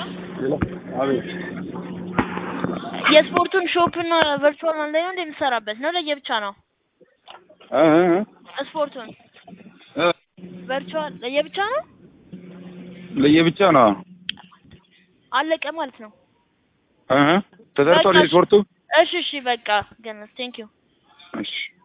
አቤት የስፖርቱን ሾፕና ቨርቹዋል ላይ ነው እንደምሰራበት ነው ለየብቻ ነው ስፖርቱን ቨርቹዋል ለየብቻ ነው አለቀ ማለት ነው ተሰርቷል ስፖርቱ እሺ በቃ ገና ቴንክ ዩ እሺ